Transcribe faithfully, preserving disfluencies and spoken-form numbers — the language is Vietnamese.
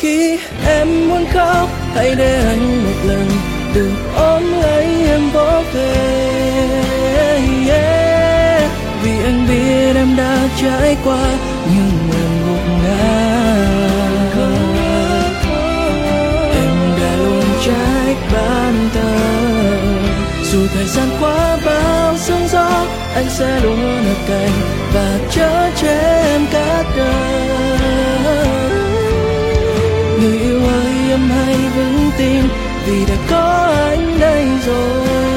khi em muốn khóc, hãy để anh một lần đừng ôm lấy em vỗ về. Yeah. Vì anh biết em đã trải qua những lần gục ngã, em đã luôn trách bản thân. Dù thời gian qua bao sóng gió, anh sẽ luôn ở cạnh và chở che em cả đời. Người yêu ơi, em hãy vững tin vì đã có anh đây rồi.